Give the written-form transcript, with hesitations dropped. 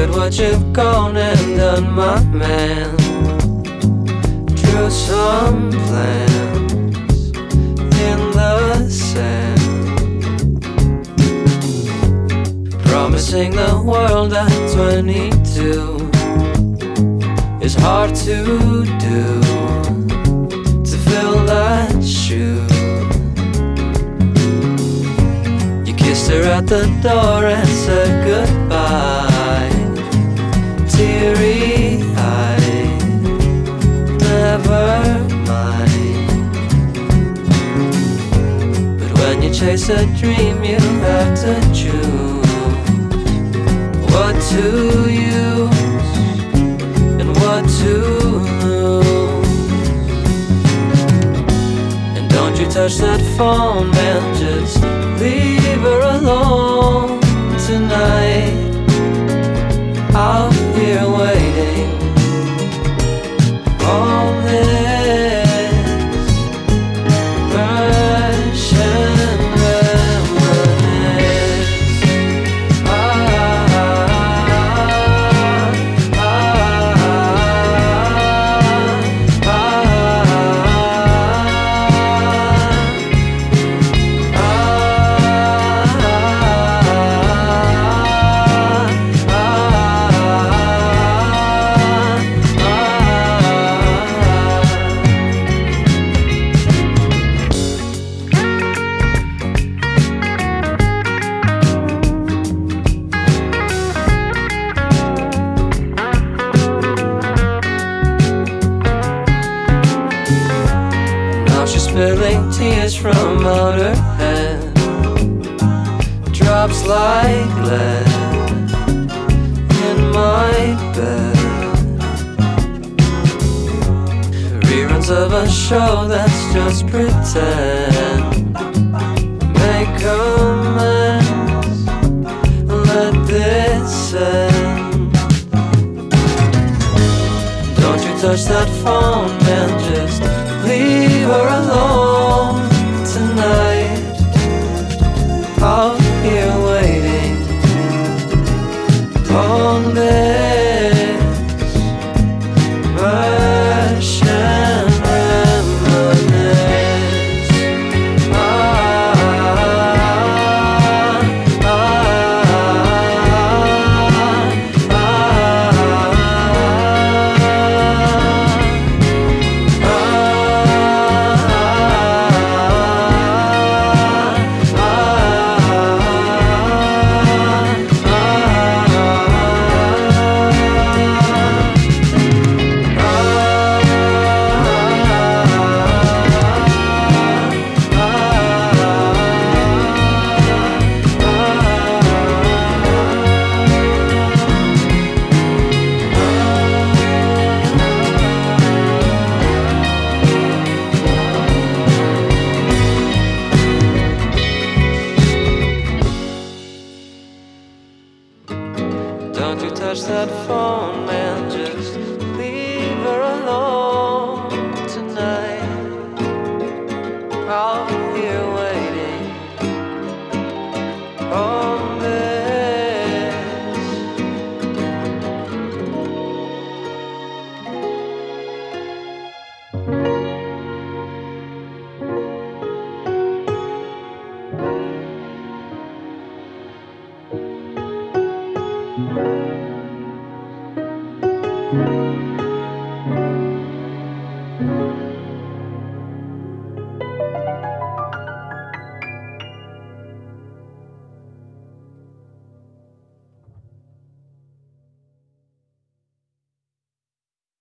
at what you've gone and done, my man. Drew some plans in the sand, promising the world at 22 is hard to do, to fill that shoe. You kissed her at the door and said goodbye, teary-eyed, never mind. But when you chase a dream you have to choose what to use and what to lose. And don't you touch that phone, man, just leave her alone tonight. Out here waiting on this Russian reminisce. Spilling tears from out her head, drops like lead in my bed. Reruns of a show that's just pretend. Make amends, let this end. Don't you touch that phone, man, just leave her alone tonight. Out here waiting on this Russian reminisce. Don't you touch that phone, man, just leave her alone tonight. Out here waiting on this.